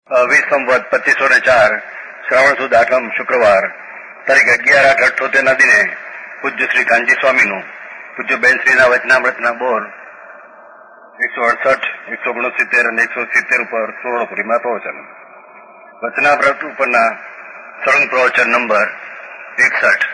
સંવત 2504 શ્રાવણ સુદ 8 શુક્રવાર તારીખ 11/8/78 ના દિને પૂજ્ય શ્રી કાનજી સ્વામીનું પૂજ્ય બેનશ્રીના વચનામૃતના બોર 168, 169 અને 170 ઉપર સુવર્ણપુરીમાં પ્રવચન. વચનામૃત ઉપરના સળંગ પ્રવચન નંબર 61.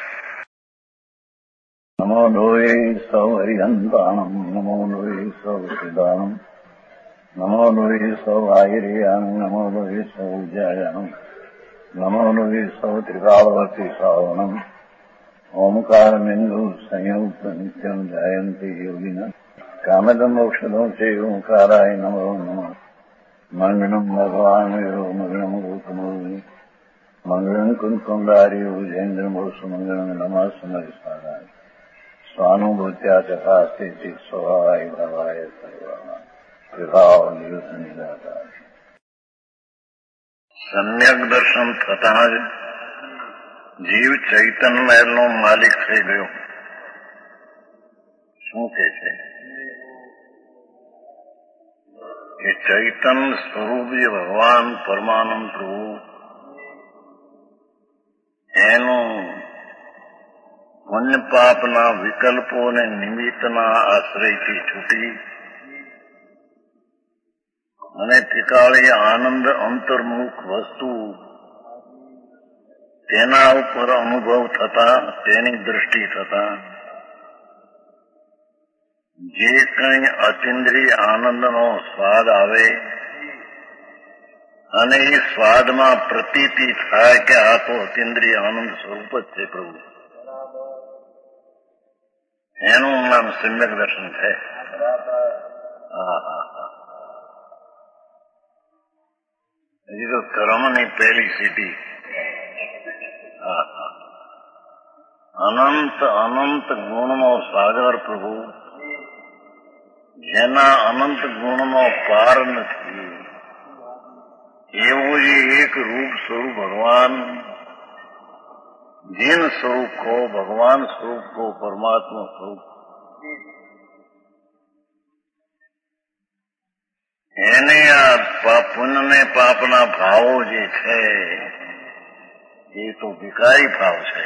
નમો લોહે સૌ હરિહંતાણમ, નમો લોહે સૌ સિદ્ધાણમ, નમો લોહે સૌ આયર્યાણમ, નમો લોહે સૌ ઉજ્જાયાણમ, નમો લોહે સૌ ત્રિકાળવતી શ્રાવણમ, ઓમકારમિંદુ સંયુક્ત નિત્યમ જાયંતિ યોગિના કામદમ મોક્ષદો છે ઓંકારાય નમો નમઃ. મંગળમ ભગવાન વિરો મંગળમ ગૌતમોની મંગળમ કુંકુંડાર્યો જૈન્દ્રમોષ મંગળમ નમઃ સમરિસ્વાદાય સ્વાનુભૂત્યા ચકાસ્તે સ્વભાવાય ભાવાય સર્વાના વિભાવ નિયુત નિરાકાર. સમ્યક દર્શન થતા જ જીવ ચૈતન મહેલનો માલિક થઈ ગયો. શું કે છે કે ચૈતન સ્વરૂપ જે ભગવાન પરમાનંદ પ્રભુ એનું પુણ્ય પાપના વિકલ્પો અને નિમિત્તના આશ્રયથી છૂટી અને ત્રિકાળી આનંદ અંતર્મુખ વસ્તુ તેના ઉપર અનુભવ થતા, તેની દૃષ્ટિ થતા જે કંઈ અતિન્દ્રિય આનંદનો સ્વાદ આવે અને એ સ્વાદમાં પ્રતીતિ થાય કે આ તો અતિન્દ્રિય આનંદ સ્વરૂપ જ છે પ્રભુ, એનું નામ સમ્યક દર્શન છે. હજી તો કર્મની પહેલી સીધી. અનંત અનંત ગુણનો સાગર પ્રભુ, જેના અનંત ગુણનો પાર નથી, એવું જે એક રૂપ સ્વરૂપ ભગવાન, જીન સ્વરૂપ કો, ભગવાન સ્વરૂપ કો, પરમાત્મા સ્વરૂપ, એને આ પુણ્ય ને પાપના ભાવો જે છે એ તો ભિખારી ભાવ છે.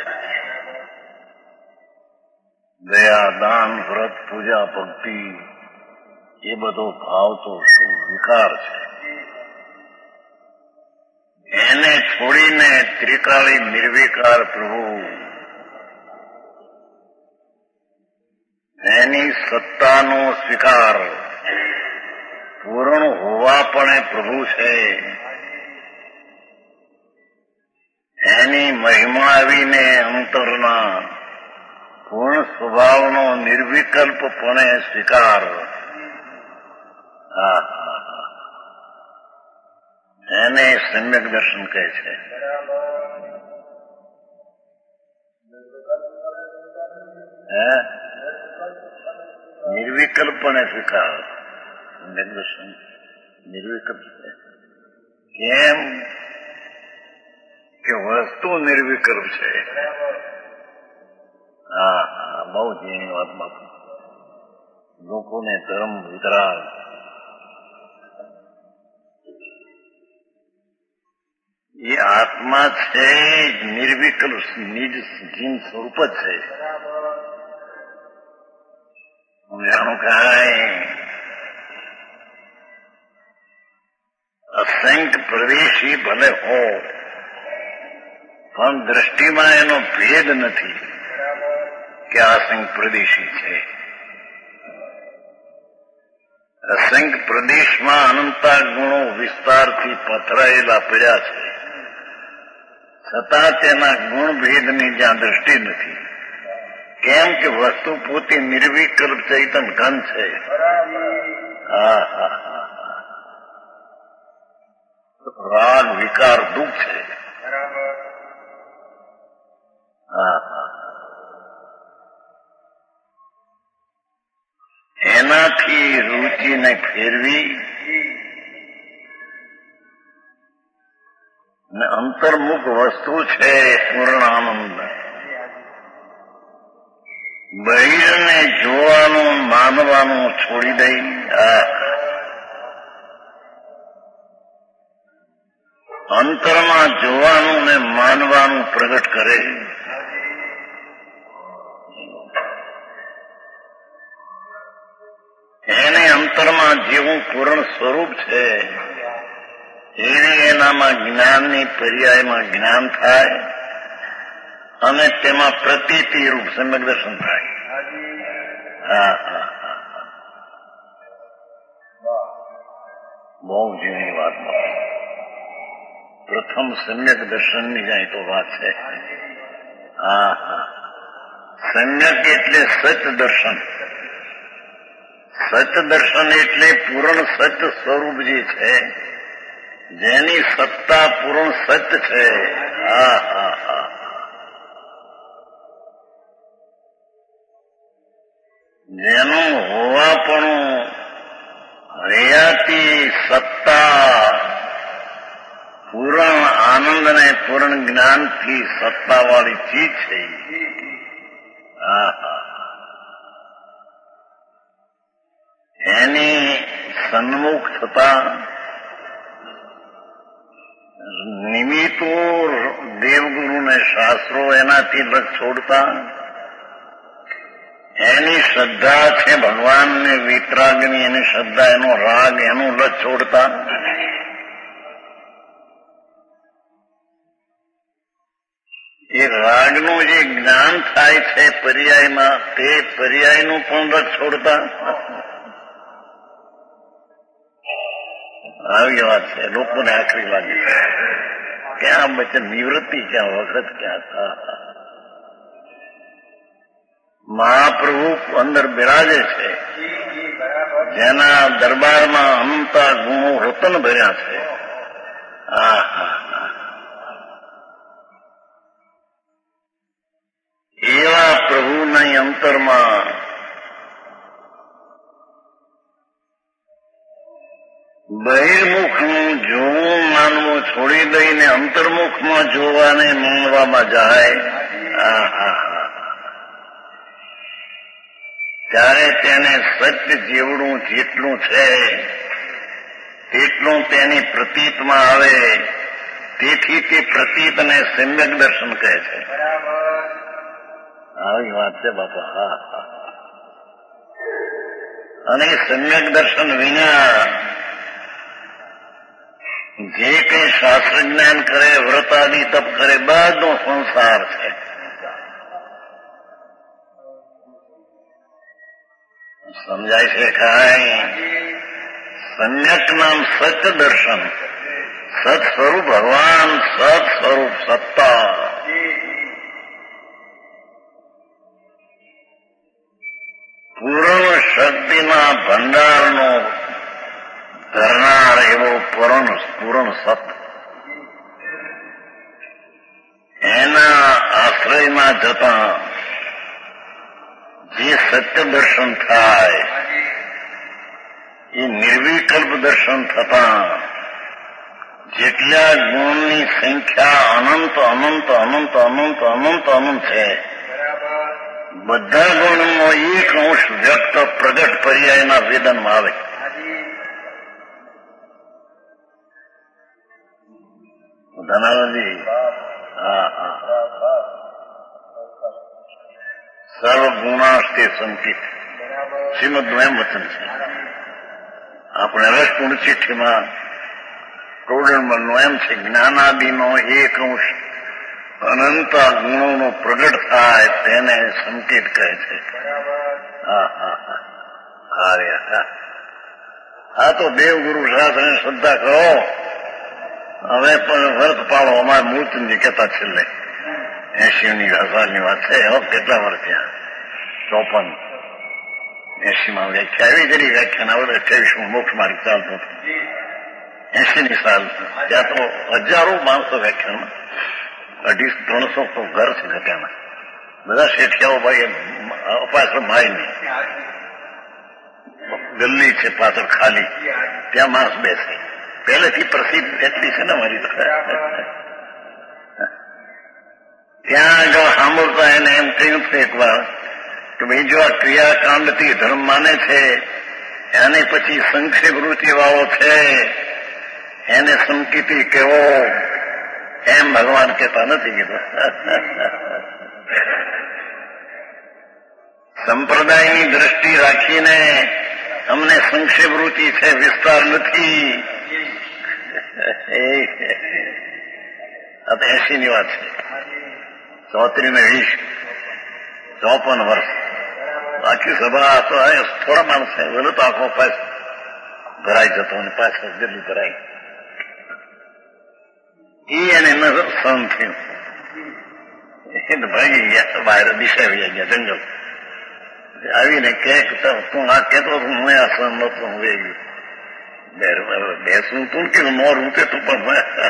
દયા, દાન, વ્રત, પૂજા, ભક્તિ એ બધો ભાવ તો શું વિકાર છે. એને છોડીને ત્રિકાળી નિર્વિકાર પ્રભુ, એની સત્તાનો સ્વીકાર પૂર્ણ હોવા પણ પ્રભુ છે, એની મહિમા આવીને અંતરના પૂર્ણ સ્વભાવનો નિર્વિકલ્પપણે સ્વીકાર, એને સમ્યક દર્શન કહે છે. નિર્વિકલ્પણે સ્વીકાર, સમ્યક દર્શન નિર્વિકલ્પ છે. કેમ કે વસ્તુ નિર્વિકલ્પ છે. બહુ ઝીણી વાતમાં લોકોને ધર્મ વિતરાગ. એ આત્મા છે નિર્વિકલ્પ, નિજ જીન સ્વરૂપ જ છે. જાણું કાંઈ અસંખ્ય પ્રદેશી ભલે હો પણ દ્રષ્ટિમાં એનો ભેદ નથી કે અસંખ્ય પ્રદેશી છે. અસંખ્ય પ્રદેશમાં અનંતા ગુણો વિસ્તારથી પથરાયેલા પડ્યા છે, છતાં તેના ગુણ ભેદની જ્યાં દ્રષ્ટિ નથી. કેમ કે વસ્તુ પોતે નિર્વિકલ્પ ચૈતન ઘન છે. રાગ, વિકાર, દુઃખ છે. એનાથી રુચિને ફેરવી ને અંતર્મુખ વસ્તુ છે પૂર્ણ આનંદ. બહિરને જોવાનું, માનવાનું છોડી દઈ અંતરમાં જોવાનું ને માનવાનું પ્રગટ કરે. એને અંતરમાં જેવું પૂર્ણ સ્વરૂપ છે એવી એનામાં જ્ઞાનની પર્યાયમાં જ્ઞાન થાય અને તેમાં પ્રતીતિ રૂપ સમ્યક દર્શન થાય. હા હા હા, બહુ ઝીણી વાત. પ્રથમ સમ્યક દર્શનની જાય તો વાત છે. હા હા, સમ્યક એટલે સત દર્શન. સત દર્શન એટલે પૂર્ણ સત સ્વરૂપ જે છે, જેની સત્તા પૂર્ણ સત છે. હા હા હા, જેનું હોવાપણું હયાતી સત્તા પૂર્ણ આનંદ અને પૂર્ણ જ્ઞાનથી સત્તાવાળી ચીજ છે. હા હા, એની સન્મુખ થતા નિમિત્તો દેવગુરુ ને શાસ્ત્રો એનાથી લગ છોડતા, એની શ્રદ્ધા છે ભગવાનને વિતરાગની, એની શ્રદ્ધા, એનો રાગ, એનું લગ છોડતા એ રાગનું જે જ્ઞાન થાય છે પર્યાયમાં, તે પર્યાયનું પણ લગ છોડતા. આવી વાત છે. લોકોને આખરી લાગે ક્યાં બચે નિવૃત્તિ, ક્યાં વખત, ક્યાં થા. મહાપ્રભુ અંદર બિરાજે છે, જેના દરબારમાં અનંતા ગુણો રતન ભર્યા છે. હા હા, એવા પ્રભુના અંતરમાં બહિર્મુખનું જોવું માનવું છોડી દઈને અંતર્મુખમાં જોવાને માનવામાં જાય. હા હા હા, ત્યારે તેને સત્ય જેવડું જેટલું છે તેટલું તેની પ્રતીતમાં આવે. તેથી તે પ્રતીતને સમ્યક દર્શન કહે છે. આવી વાત છે બાપા. હા હા, અને સમ્યક દર્શન વિના જે કઈ શાસ્ત્ર જ્ઞાન કરે, વ્રત આદિ તપ કરે, બધો સંસાર છે. સમજાય છે કાંઈ? સમ્યક નામ સત દર્શન. સત સ્વરૂપ ભગવાન, સત સ્વરૂપ સત્તા. પૂર્ણ શક્તિના ભંડારનો ધરનાર એવો પૂર્ણ સત, એના આશ્રયમાં જતા જે સત્ય દર્શન થાય એ નિર્વિકલ્પ દર્શન થતા જેટલા ગુણની સંખ્યા અનંત અનંત અનંત અનંત અનંત અનંત છે, બધા ગુણનો એક અંશ વ્યક્ત પ્રગટ પર્યાયના વેદનમાં આવે. ધનાજી, હા હા, સર્વગુણાસ્તે સંકિત શ્રીમદ્વયમ વચન છે. આપણે રસપૂર્ણ ચિઠ્ઠીમાં ટોડણમલનો એમ છે, જ્ઞાનાદિનો એક અંશ અનંત ગુણોનો પ્રગટ થાય તેને સંકેત કહે છે. હા હા હા, હા હા, તો દેવગુરુ શાસ્ત્રની શ્રદ્ધા કરો. હવે પણ વ્રત પાડો. અમારે મૂર્તિજી કહેતા છેલ્લે 80,000ની વાત છે. હવે કેટલા વર્ષ ત્યાં 54, 80માં વ્યાખ્યા આવી કરી. વ્યાખ્યાન હવે 28 મોક્ષ માર્ગ ચાલતો હતો. 80ની સાલ ત્યાં તો હજારો માણસો વ્યાખ્યાનમાં, 250-300 તો ઘર છે ત્યાંના બધા શેઠિયાઓ ભાઈ, પાછળ ભાઈ નહીં, ગલ્લી છે પાછળ ખાલી, ત્યાં માણસ બેસે. પહેલેથી પ્રસિદ્ધ એટલી છે ને મારી ત્યાં આગળ સાંભળતા એને એમ કહ્યું છે એક વાર કે ભાઈ જો આ ક્રિયાકાંડથી ધર્મ માને છે અને પછી સંક્ષેપ વૃત્તિ વાળો છે એને સંકિતી કેવો એમ ભગવાન કહેતા નથી કીધું. સંપ્રદાયની દ્રષ્ટિ રાખીને અમને સંક્ષેપ રૂચિ છે, વિસ્તાર નથી. આ તો 80 ની વાત છે. 34 ને 20, 54 વર્ષ આખી સભા તો થોડા માણસ બોલો તો આખો પાસ ભરાઈ જતો અને પાછળ દિલ્હી ભરાઈ. એને ન સહન થયું. એ ભાગી ગયા બહાર, દિશા આવી ગયા જંગલ. આવીને કે તું આ કહેતો હું આ સહન નતો, હું વે ગયું બેસું તું કે નો રૂપે તું પણ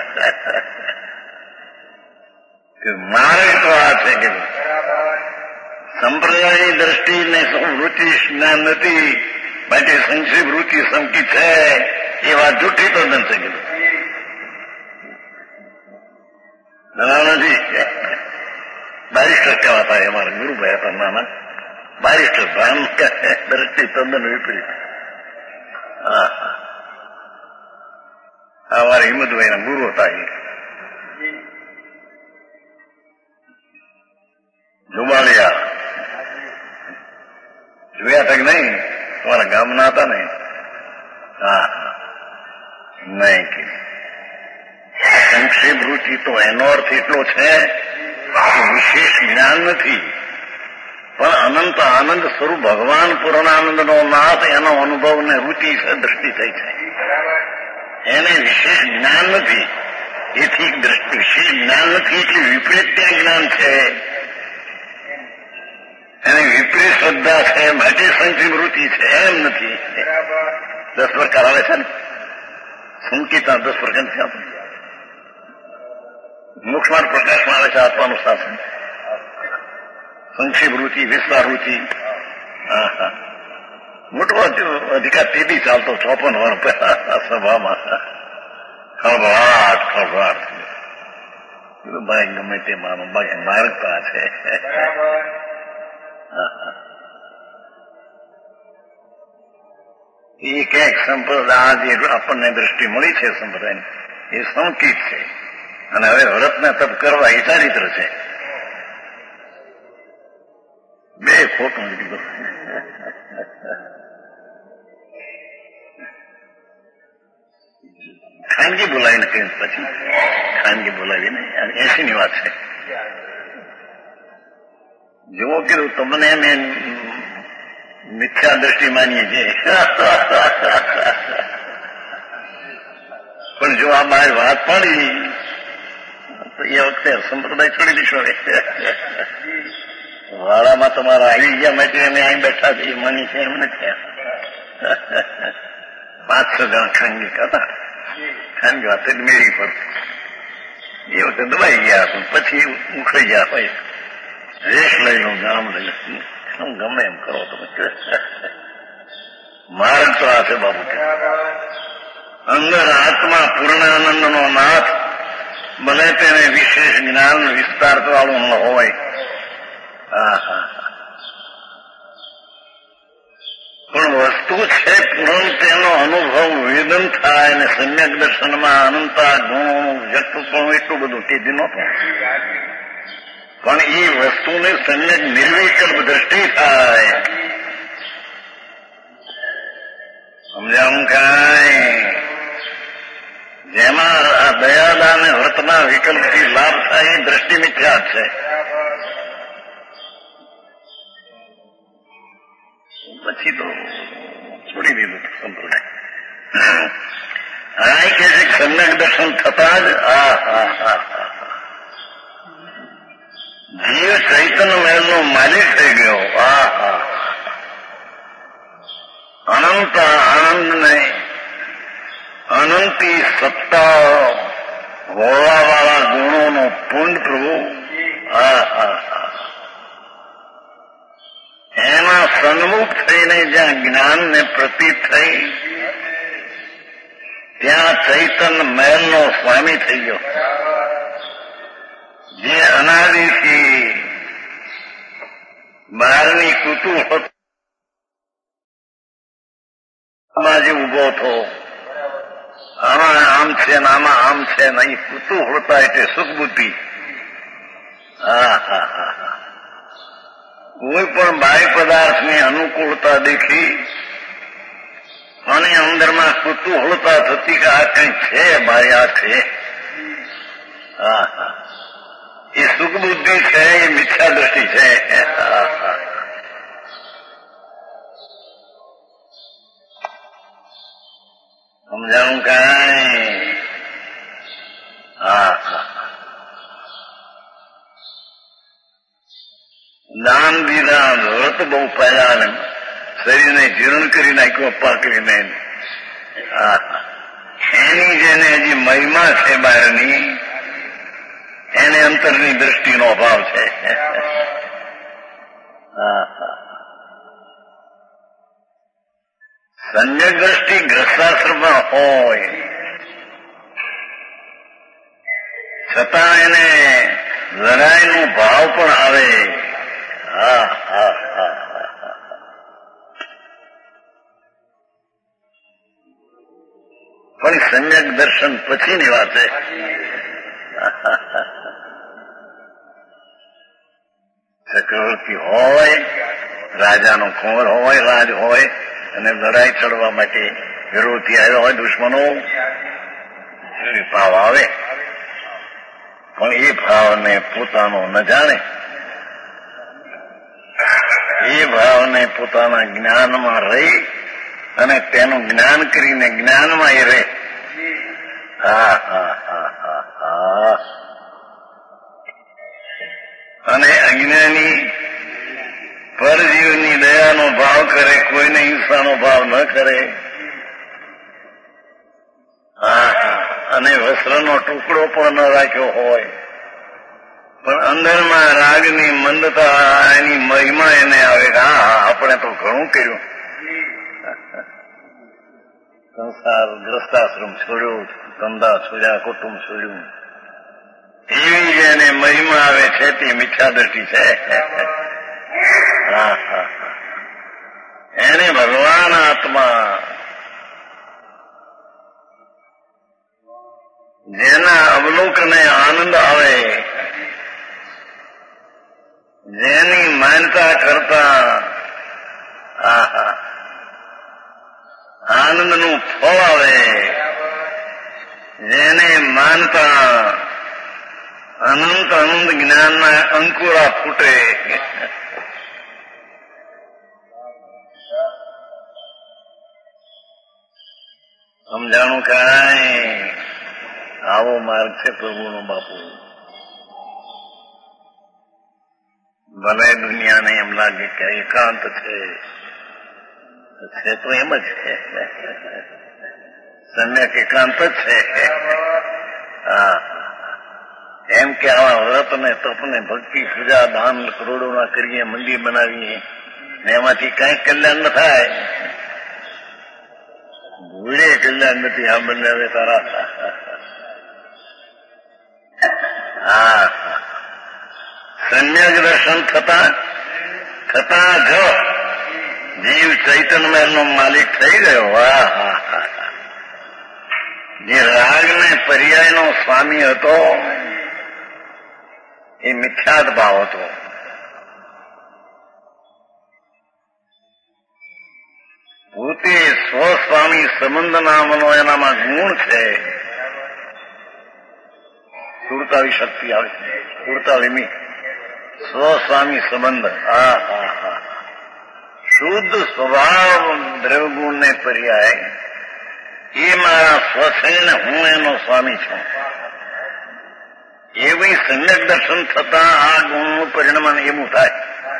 મારે તો આ છે કે સંપ્રદાયની દ્રષ્ટિને વૃત્તિ જ્ઞાન નથી, માટે સંક્ષેપ વૃત્તિ સંકિત છે એ વાત જૂઠી તો નથી કીધું. નથી બારિસ્ટર કહેવાતા અમારા ગુરુભાઈ હતા નાના બારિસ્ટર, ભાન દ્રષ્ટિ તદ્દન વિપરીત. અમારા હિંમતભાઈના ગુરુ હતા. જુબાલિયા જોયા તક નહીં? તમારા ગામના હતા ને? હા, નહીં કે સંક્ષેપ રૂચિ તો એનો અર્થ એટલો છે કે વિશેષ જ્ઞાન નથી, પણ અનંત આનંદ સ્વરૂપ ભગવાન પૂર્ણાનંદનો નાથ એનો અનુભવ ને રૂચિ છે, દ્રષ્ટિ થઈ છે. એને વિશેષ જ્ઞાન નથી, એથી વિશેષ જ્ઞાન નથી એટલે વિપરીત ત્યાં જ્ઞાન છે. એની વિપરીત શ્રદ્ધા છે, માટે સંક્ષેપ રૂચિ છે એમ નથી. 10 પ્રકાર આવે છે ને સંકિતા, 10 પ્રકાર છે. મોક્ષમાર્ગ પ્રકાશમાં આવે છે આત્માનું શાસન, સંક્ષેપ રૂચિ, વિસ્તાર રૂચિ. મોટો અધિકાર તેથી ચાલતો 54 વર્ષ પહેલા સભામાં ખળભળાટ ખળભળાટ. ભાઈ ગમે તે માનો, બાકી માર્ગ તો આ છે. એ ક્યાંક સંપ્રદાય જે આપણને દ્રષ્ટિ મળી છે સંપ્રદાયની એ સંકિત છે, અને હવે વ્રતના તપ કરવા એ ચારિત્ર છે. બે ખોટું કીધું. ખાનગી બોલાવીને કહ્યું, પછી ખાનગી બોલાવીને 80 ની વાત છે. જેવો કીધું તમને મેં મિથ્યા દ્રષ્ટિ માનીએ છીએ, પણ જો આ બહાર વાત પાડી તો એ વખતે સંપ્રદાય છોડી દીશો. વાળામાં તમારા આવી ગયા માટે અમે અહીં બેઠા છીએ માની છે એમ નથી. 5-6 જણ ખાનગી હતા, ખાનગી વાત મેળી પર એ વખતે દબાઈ ગયા, પણ પછી ઉખડી ગયા. ભાઈ રેસ લઈ લો, ગામ લઈ લો, શું ગમે એમ કરો તમે. માર્ગ તો આ છે બાબુ. અંદર આત્મા પૂર્ણાનંદનો નાથ, ભલે તેને વિશેષ જ્ઞાન વિસ્તાર વાળું ન હોય. પણ વસ્તુ છે પૂર્ણ, તેનો અનુભવ વેદન થાય અને સમ્યક દર્શનમાં અનંતા ગુણોનું વ્યક્તપણું એટલું બધું તેજી નહોતું, પણ એ વસ્તુને સમ્યક નિર્વિકલ્પ દ્રષ્ટિ થાય. સમજાવું કાંઈ? જેમાં આ દયાદા અને વ્રતના વિકલ્પથી લાભ થાય એ દ્રષ્ટિ મિથ્યા છે. પછી તો છોડી દીધું સંપ્રદાય. આ કે છે સમ્યક દર્શન થતા જ જીવ ચૈતન્ય મહેલનો માલિક થઈ ગયો. અનંત આનંદને અનંતી સત્તા હોવાવાળા ગુણોનો પૂર્ણ પ્રભુ એના સન્મુખ થઈને જ્યાં જ્ઞાનને પ્રતીત થઈ ત્યાં ચૈતન્ય મહેલનો સ્વામી થઈ ગયો. જે અનાદિથી બહારની કુતૂહલ જે ઉભો થયો, આમાં આમ છે ને આમાં આમ છે ને અહીં કુતૂહળતા એટલે સુખ બુદ્ધિ. કોઈ પણ બાહ્ય પદાર્થની અનુકૂળતા દેખી અને અંદરમાં કુતૂહળતા થતી કે આ કંઈ છે મારી આ છે. એ સુખ બુદ્ધિ છે, એ મિથ્યા દ્રષ્ટિ છે. સમજાણું કાંઈ? દાન દીધા, વ્રત બહુ પાયા ને શરીરને જીર્ણ કરી નાખ્યું અપ્પા કરીને. એની જેને હજી મહિમા છે બહારની, એને અંતરની દ્રષ્ટિનો અભાવ છે. સમ્યક દ્રષ્ટિ ગ્રસ્તાશ્રમમાં હોય છતાં એને જરાયનો ભાવ પણ આવે. પણ સમ્યક દર્શન પછીની વાત છે. ચક્રવર્તી હોય, રાજાનો કુંવર હોય, રાજ હોય અને લડાઈ ચડવા માટે વિરોધી આવ્યો હોય દુશ્મનો, એ ભાવ આવે. પણ એ ભાવને પોતાનો ન જાણે, એ ભાવને પોતાના જ્ઞાનમાં રહી અને તેનું જ્ઞાન કરીને જ્ઞાનમાં એ રહે. અને અજ્ઞાની પરજીવની દયાનો ભાવ કરે, કોઈને હિંસાનો ભાવ ન કરે. અને વસ્ત્રનો ટુકડો પણ ન રાખ્યો હોય, પણ અંદરમાં રાગની મંદતા, એની મહિમા એને આવે કે આપણે તો ઘણું કર્યું. સંસાર ગ્રસ્તાશ્રમ છોડ્યો, ધંધા છોડ્યા, કુટુંબ છોડ્યું, એવી જેને મહિમા આવે છે તે મિથ્યા દ્રષ્ટિ છે. એને ભગવાન આત્મા, જેના અવલોકને આનંદ આવે, જેની માનતા કરતા આનંદનું ફળ આવે, જેને માનતા અનંત અનંત જ્ઞાનના અંકુરા ફૂટે. સમજાણું કાંઈ? આવો માર્ગ છે પ્રભુનો બાપુ. ભલે દુનિયાને એમ લાગે કે એકાંત છે તો એમ જ છે. સમ્યક એકાંત જ છે. એમ કે આવા વ્રત ને તપ ને ભક્તિ પૂજા દાન કરોડોના કરીએ, મંદિર બનાવીએ ને એમાંથી કઈ કલ્યાણ ન થાય. ભૂલે કલ્યાણ નથી. આ બંને હવે તારા સમ્યક દર્શન થતા જ જીવ ચૈતન્યમય નો માલિક થઈ ગયો. જે રાગને પર્યાયનો સ્વામી હતો એ મિથ્યાત ભાવ હતો. પોતે સ્વસ્વામી સંબંધ નામનો એનામાં ગુણ છે. સુરતાવી શક્તિ આવે છે, સુરતાવીમી સ્વસ્વામી સંબંધ. શુદ્ધ સ્વભાવ દ્રવ્યગુણને પર્યાય એ મારા સ્વ છે ને હું એનો સ્વામી છું. એવી સમ્યક દર્શન થતા આ ગુણનું પરિણામ એવું થાય.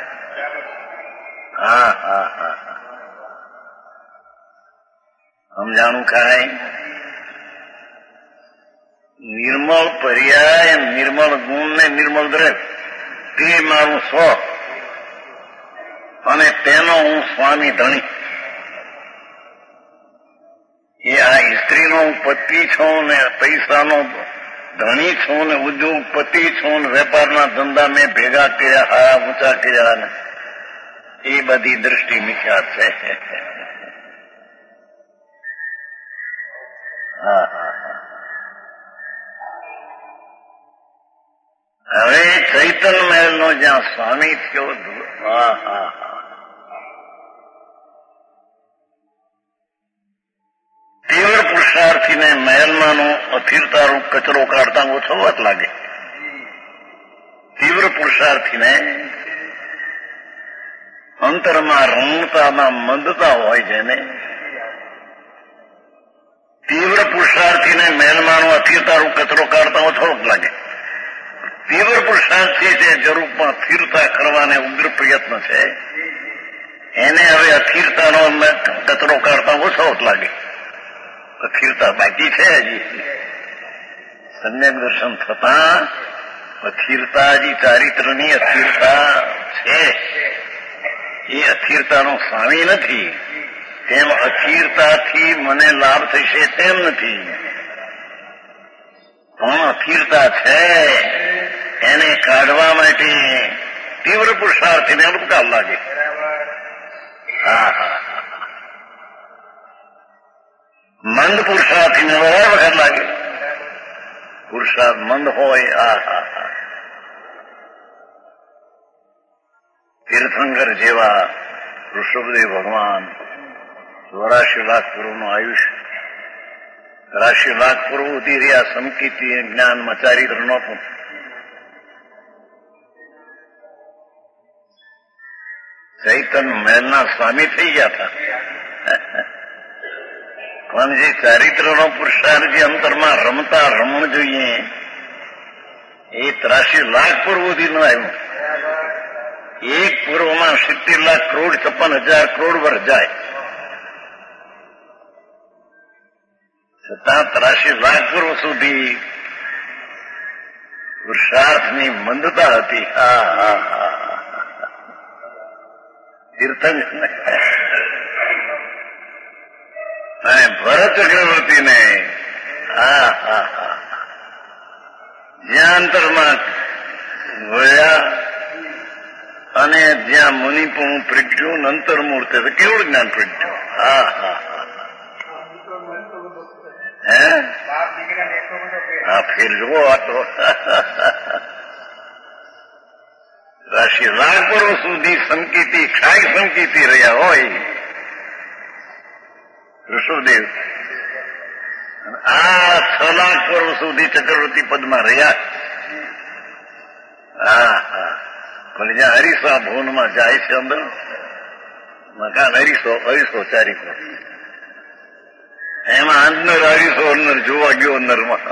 સમજાણું કાંઈ? નિર્મળ પર્યાય, નિર્મળ ગુણ ને નિર્મળ દ્રવ્ય, તે મારું સ્વ અને તેનો હું સ્વામી ધણી. એ આ સ્ત્રીનો હું પતિ છું ને પૈસાનો ધણી છું ને ઉદ્યોગપતિ છું ને વેપારના ધંધા મેં ભેગા કર્યા, હારા ઊંચા કર્યા ને એ બધી દ્રષ્ટિ મિથ્યા છે. હવે ચૈતન મહેલનો જ્યાં સ્વામી થયો, તીવ્ર પુરુષાર્થીને મહેલમાંનો અથિરતારૂપ કચરો કાઢતા ઓછો વાત લાગે. તીવ્ર પુરુષાર્થીને અંતરમાં રમણતામાં મંદતા હોય જેને, તીવ્ર પુરુષાર્થીને મહેલમાંનો અથિરતારૂપ કચરો કાઢતા ઓછો લાગે. તીવ્ર પુરુષાર્થી છે જરૂરમાં સ્થિરતા કરવાને ઉગ્ર પ્રયત્ન છે, એને હવે અસ્થિરતાનો કચરો કાઢતા ઓછો લાગે. અસ્થિરતા બાકી છે હજી. સમ્યક દર્શન થતા અસ્થિરતા હજી ચારિત્રની અસ્થિરતા છે. એ અસ્થિરતાનો સ્વામી નથી. તેમ અસ્થિરતાથી મને લાભ થશે તેમ નથી, પણ અસ્થિરતા છે એને કાઢવા માટે તીવ્ર પુરુષાર્થીને અનુકાલ લાગે. મંદ પુરુષાર્થીને વધારે વખત લાગે. પુરુષાર્થ મંદ હોય, તીર્થંકર જેવા ઋષભદેવ ભગવાન 84 લાખ પૂર્વનું આયુષ્ય, 84 લાખ પૂર્વ ઉધી રહ્યા સમકીતિ જ્ઞાનમાં ચારિત્ર નહોતું. ચૈતન મહેલના સ્વામી થઈ ગયા હતા, પણ જે ચારિત્રનો પુરુષાર્થ જે અંતરમાં રમતા રમણ જોઈએ એ 83 લાખ પૂર્વ સુધી ન આવ્યું. એક પૂર્વમાં 70 લાખ કરોડ 56,000 કરોડ વર્ષ જાય છતાં 83 લાખ પૂર્વ સુધી પુરુષાર્થની મંદતા હતી. તીર્થંકર અને ભરત ચક્રવર્તીને જ્યાં અંતરમાં વળ્યા અને જ્યાં મુનિપણું પ્રગટ્યું અંતર્મૂર્તે તો કેવળ જ્ઞાન પ્રગટ્યું. ફેર જુઓ આ તો 83 લાખ વર્ષ સુધી સંકિતી ક્ષાય સંકિતી રહ્યા હોય ઋષભદેવ, આ 6 લાખ વર્ષ સુધી ચક્રવર્તી પદમાં રહ્યા. પણ જ્યાં હરીસા ભવનમાં જાય છે અંદર મકાન હરીસો ચારીકો, એમાં અંદર હરીસો અંદર જોવા ગયો અંદરમાં.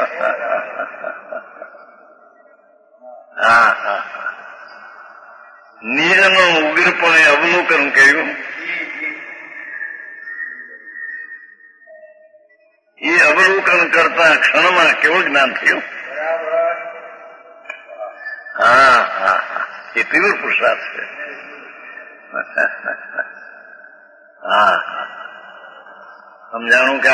નિજનો ઉગ્રપણે અવલોકન કર્યું. એ અવલોકન કરતા ક્ષણમાં કેવું જ્ઞાન થયું. એ તીવ્ર પુરુષાર્થ છે. સમજાણું કે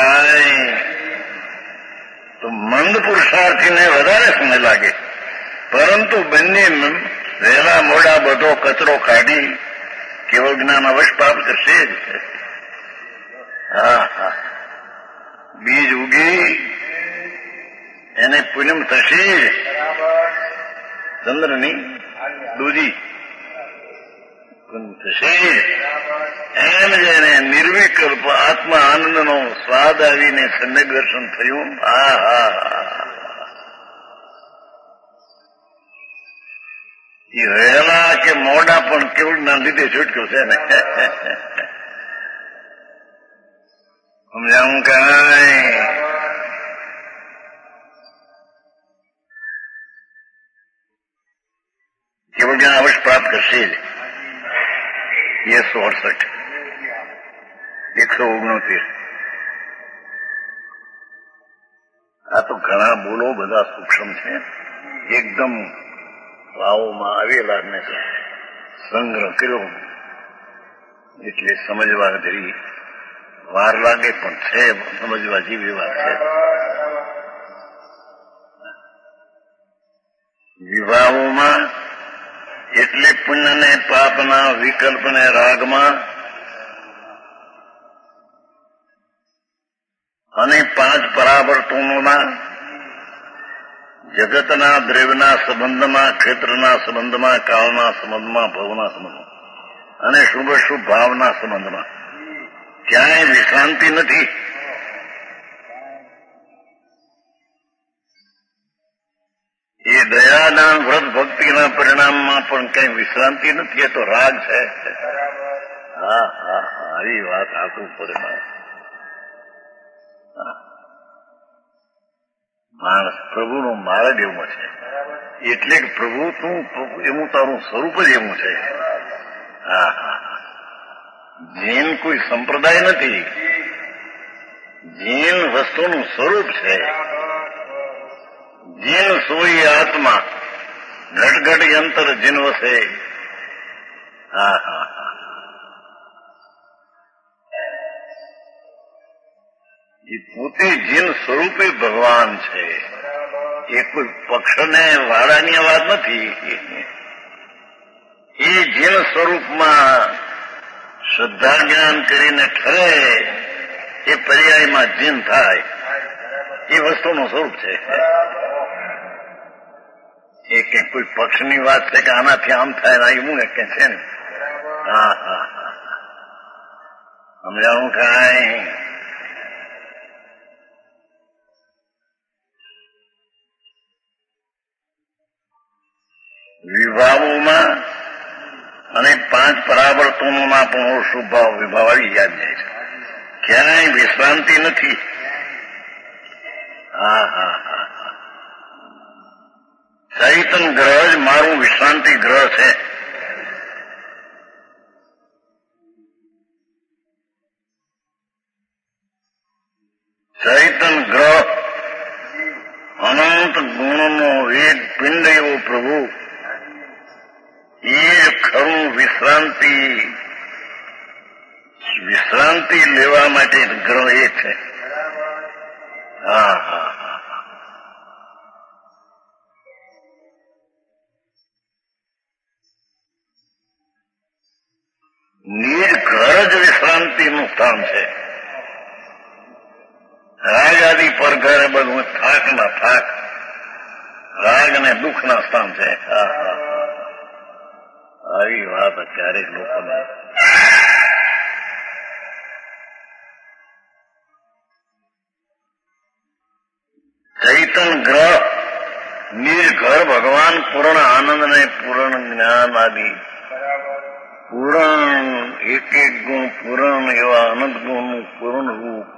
તો મંદ પુરુષાર્થીને વધારે સમય લાગે, પરંતુ બંને વહેલા મોડા બધો કચરો કાઢી કેવળ જ્ઞાન અવશ્ય પ્રાપ્ત કરશે જ. બીજ ઉગી એને પૂનમ થશે જ. ચંદ્રની દૂધી થશે એમ જેને નિર્વિકલ્પ આત્મા આનંદનો સ્વાદ આવીને સમ્યક દર્શન થયું. એ વહેલા કે મોડા પણ કેવું ના લીધે છૂટક્યો છે ને. સમજાવું કાંઈ કેવળ જ્ઞાન અવશ્ય પ્રાપ્ત કરશે જ. 168 169 આ તો ઘણા બોલો બધા સૂક્ષ્મ છે, એકદમ ભાવોમાં આવેલા ને સંગ્રહ કર્યો એટલે સમજવા જરી વાર લાગે, પણ છે સમજવા જેવી વાત છે. વિવાહોમાં એટલે પુણ્યને પાપના વિકલ્પને રાગમાં અને 5 પરાવર્તનોના જગતના દ્રવ્યના સંબંધમાં, ક્ષેત્રના સંબંધમાં, કાળના સંબંધમાં, ભવના સંબંધમાં અને શુભ શુભ ભાવના સંબંધમાં ક્યાંય વિશ્રાંતિ નથી. એ દયાદાન વ્રત ભક્તિના પરિણામમાં પણ કઈ વિશ્રાંતિ નથી. એ તો રાગ છે. હા હા હા, એ વાત આખું પડે. માણસ પ્રભુનો માર્ગ એવો છે, એટલે કે પ્રભુ એવું તારું સ્વરૂપ જ એવું છે. હા હા, જૈન કોઈ સંપ્રદાય નથી. જૈન વસ્તુનું સ્વરૂપ છે. જીન સોઈ આત્મા ઘટઘટ યંત્ર જીન વસે. હા હા હા, એ પોતે જીન સ્વરૂપે ભગવાન છે. એ કોઈ પક્ષને વાળાની વાત નથી. એ જીન સ્વરૂપમાં શ્રદ્ધા જ્ઞાન કરીને ઠરે એ પર્યાયમાં જીન થાય. એ વસ્તુનું સ્વરૂપ છે. એ કે કોઈ પક્ષની વાત છે કે આનાથી આમ થાય એવું કે છે ને. હા હા હા, સમજાવું કાંઈ? વિભાવોમાં અને 5 પરાવર્તનોમાં પણ શુભ ભાવ વિભાવ આવી યાદ જાય છે. ક્યાંય વિશ્રાંતિ નથી. હા હા હા, ચૈતન ગ્રહ જ મારું વિશ્રાંતિ ગ્રહ છે. ચૈતન ગ્રહ અનંત ગુણનો એક પિંડ એવો પ્રભુ, એ જ ખરું વિશ્રાંતિ લેવા માટે ગ્રહ એ છે. હા હા હા, નિજ ઘર જ વિશ્રાંતિનું સ્થાન છે. રાગ આદિ પર ઘરે બધું થાકના થાક, રાગ અને દુઃખના સ્થાન છે. હા હા, આવી વાત ક્યારેક લોકોને ચૈતન ગ્રહ નિજ ઘર ભગવાન પૂર્ણ આનંદ ને પૂર્ણ જ્ઞાન આદિ પૂર્ણ એક એક ગુણ પૂર્ણ એવા અનંત ગુણનું પૂર્ણ રૂપ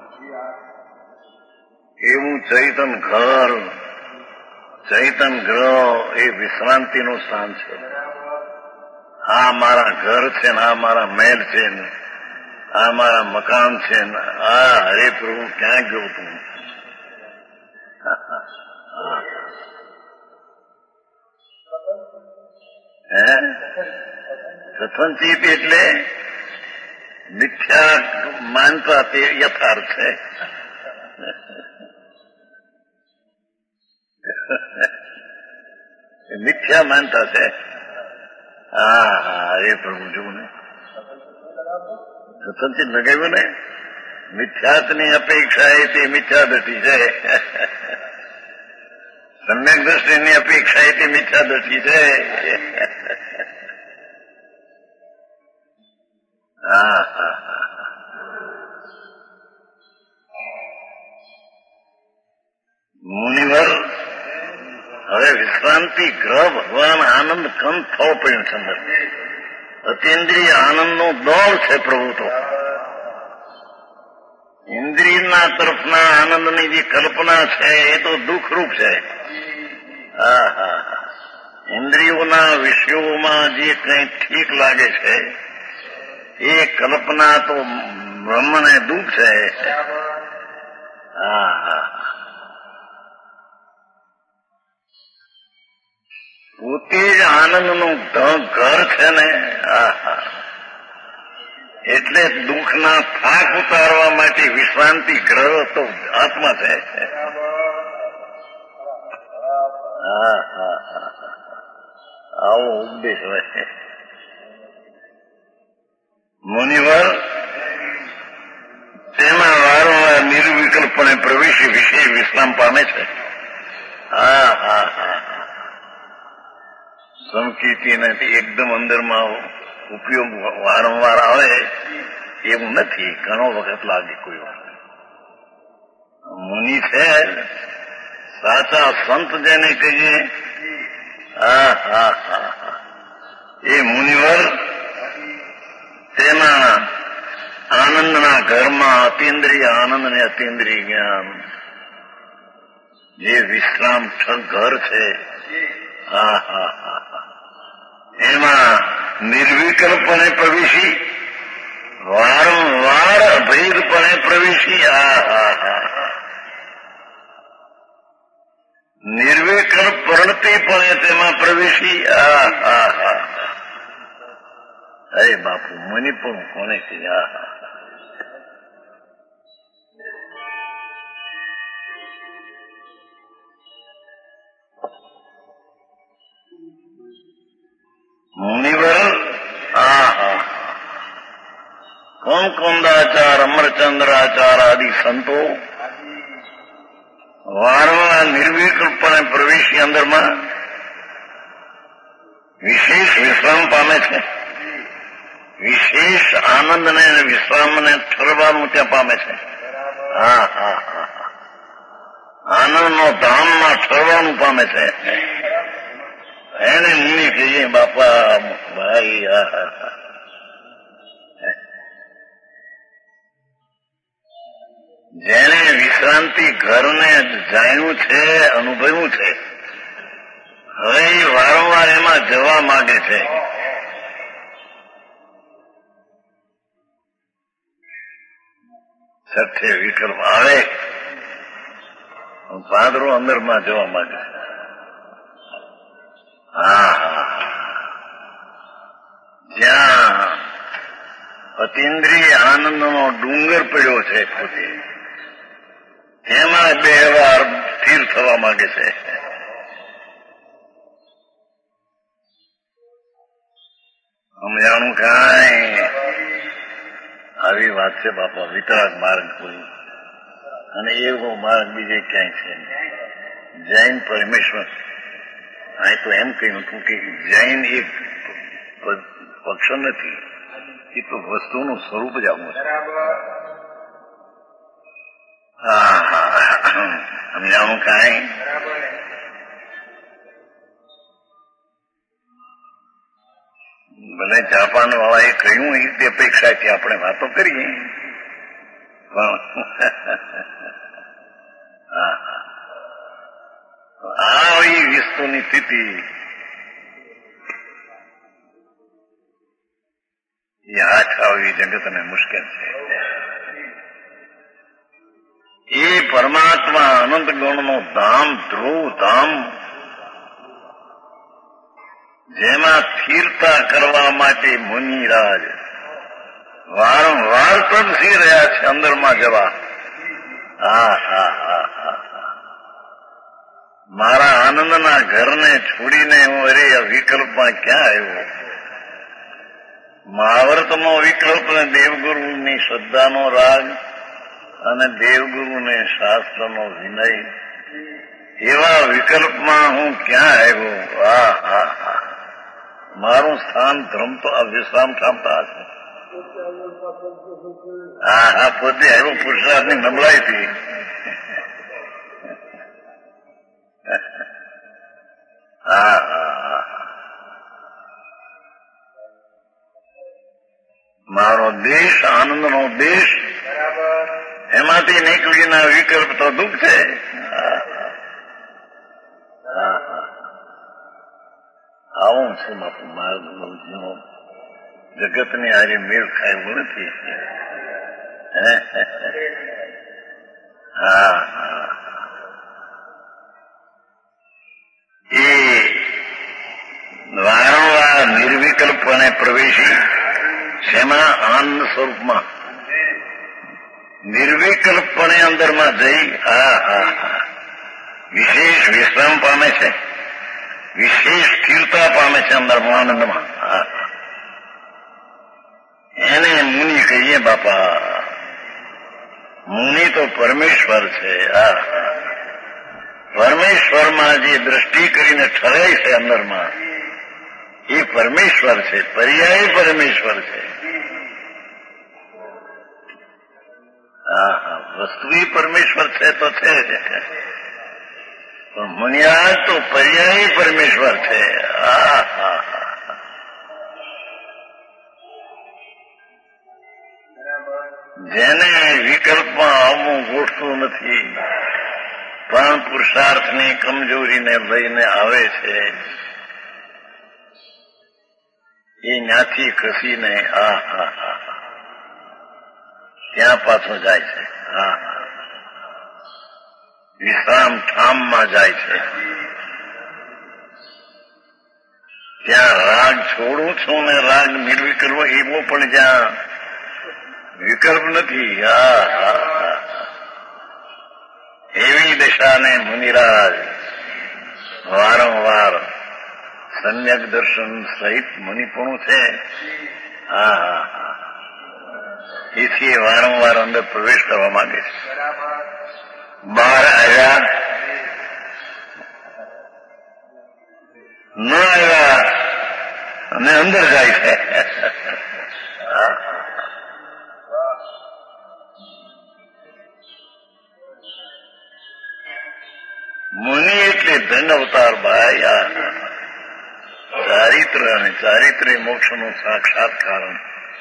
એવું ચૈતન ઘર, ચૈતન ગ્રહ એ વિશ્રાંતિનું સ્થાન છે. આ મારા ઘર છે ને આ મારા મહેલ છે ને આ મારા મકાન છે ને આ હરે પ્રભુ ક્યાં ગયો તું? કથનચિત એટલે મિથ્યા માનતા તે યથાર્થ છે. મિથ્યા માનતા છે. હા હા, એ પ્રભુ જોવું ને કથનચિત લગાવ્યું ને, મિથ્યાત્ની અપેક્ષા એ તે મિથ્યા દ્રષ્ટિ છે. સમ્યક દ્રષ્ટિની અપેક્ષા એ તે મિથ્યા દ્રષ્ટિ છે. હા હા હા, મુનિવર હવે વિશ્રાંતિ ગ્રહ ભગવાન આનંદ કંદ થવો પડ્યું છે. અંદર અતિન્દ્રિય આનંદનો દોર છે પ્રભુ. તો ઇન્દ્રિયના તરફના આનંદની જે કલ્પના છે એ તો દુઃખરૂપ છે. હા હા હા, ઇન્દ્રિયોના વિષયોમાં જે કંઈ ઠીક લાગે છે એ કલ્પના તો બ્રહ્મને દુઃખ છે. હા હા, પોતે જ આનંદનું ઘર છે ને. હા હા, એટલે દુઃખના થાક ઉતારવા માટે વિશ્રાંતિ ગ્રહ તો આત્મા છે. હા હા હા, આવો ઉપદેશ હોય. મુનિવર તેમાં વારંવાર નિર્વિકલ્પણે પ્રવેશી વિષય વિશ્રામ પામે છે. હા હા હા સમકીર્તિને એકદમ અંદરમાં ઉપયોગ વારંવાર આવે એવું નથી, ઘણો વખત લાગે કોઈ વાર. મુનિ છે સાચા સંત જેને કહીએ, હા હા હા હા એ મુનિવર તેના આનંદના ઘરમાં અતિન્દ્રિય આનંદ ને અતિન્દ્રિય જ્ઞાન જે વિશ્રામ ઘર છે, હા હા હા એમાં નિર્વિકલ્પણે પ્રવેશી, વારંવાર અભેદપણે પ્રવેશી, હા હા હા નિર્વિકલ્પ પરણતીપણે તેમાં પ્રવેશી, હા હા હા અરે બાપુ મને પણ કોને કહી, હા હા મુનિવર, હા હા કોંદાચાર અમરચંદ્રાચાર આદિ સંતો વારંવાર નિર્વિકલ્પણે પ્રવેશી અંદરમાં વિશેષ વિશ્રામ પામે છે, વિશેષ આનંદને અને વિશ્રામને ઠરવાનું ત્યાં પામે છે, હા હા હા આનંદનો ધામમાં ઠરવાનું પામે છે, એને મુનિ કહીએ બાપા ભાઈ. હા હા હા જેને વિશ્રાંતિ ઘરને જાણ્યું છે, અનુભવ્યું છે, હવે એ વારંવાર એમાં જવા માંગે છે. સત્ય વિકલ્પ આવે પાદરો અંદરમાં જવા માંગે છે, હા હા જ્યાં અતિન્દ્રિય આનંદનો ડુંગર પડ્યો છે પોતે એમાં બે વાર સ્થિર થવા માંગે છે. સમજાણું કાંઈ આવી વાત છે બાપા, વિતરાગ માર્ગ કોઈ અને એવો માર્ગ બીજે ક્યાંય છે નહીં. જૈન પરમેશ્વર અહીં તો એમ કહ્યું હતું કે જૈન એક પક્ષ નથી, એ તો વસ્તુનું સ્વરૂપ જ આવું છે. હા હા સમજાણું કાંઈ ભલે જાપાન વાળાએ કહ્યું એ રીતે અપેક્ષાથી આપણે વાતો કરીએ પણ એ વિશ્વની સ્થિતિ એ હાથ આવી જગતને મુશ્કેલ છે. એ પરમાત્મા અનંત ગુણનો ધામ, ધ્રુવ ધામ, જેમાં સ્થિરતા કરવા માટે મુનિરાજ વારંવાર તરસી રહ્યા છે અંદરમાં જવા. હા હા હા હા મારા આનંદના ઘરને છોડીને હું અરે વિકલ્પમાં ક્યાં આવ્યો. મહાભારતમાં વિકલ્પ ને દેવગુરુની શ્રદ્ધાનો રાગ અને દેવગુરુને શાસ્ત્રનો વિનય, એવા વિકલ્પમાં હું ક્યાં આવ્યો. હા હા હા મારું સ્થાન ધર્મ તો વિશ્રામ ઠામતા છે. હા હા પોતે આવ્યો પુરુષાર્થની નબળાઈથી. હા હા મારો દેશ આનંદનો દેશ, એમાંથી નીકળીના વિકલ્પ તો દુઃખ છે. આવું છે બાપુ માર્ગ બહુ જગતની આજે મેળ ખાય એવું નથી. હા હા એ વારંવાર નિર્વિકલ્પને પ્રવેશી શેમાં આનંદ સ્વરૂપમાં નિર્વિકલ્પપણે અંદરમાં જઈ હા હા હા વિશેષ વિશ્રામ પામે છે, વિશેષ સ્થિરતા પામે છે અંદરમાં આનંદમાં. હા એને મુનિ કહીએ બાપા. મુનિ તો પરમેશ્વર છે. હા પરમેશ્વર ઈશ્વરમાં જે દ્રષ્ટિ કરીને ઠરાય છે અંદરમાં, એ પરમેશ્વર છે, પર્યાય પરમેશ્વર છે. હા, વસ્તુ પરમેશ્વર છે તો છે જ, પણ બુનિયાદ તો પર્યાય પરમેશ્વર છે. જેને વિકલ્પમાં આવવું ગોઠતું નથી, પણ પુરુષાર્થની કમજોરીને લઈને આવે છે, એ ન્યાથી ખસીને ત્યાં પાછો જાય છે. વિશ્રામ ઠામમાં જાય છે. ત્યાં રાગ છોડું છું ને રાગ નિર્વિકલ્પ એવો પણ જ્યાં વિકલ્પ નથી. એવી દશાને મુનિરાજ વારંવાર સમ્યક દર્શન સહિત મુનિપણું છે. એથી વારંવાર અંદર પ્રવેશ કરવા માંગે છે. બહાર આવ્યા ન આવ્યા અને અંદર જાય છે. મુનિ એટલે ધન અવતાર ભાઈ. ચારિત્ર અને ચારિત્ર્ય મોક્ષનું સાક્ષાત કારણ.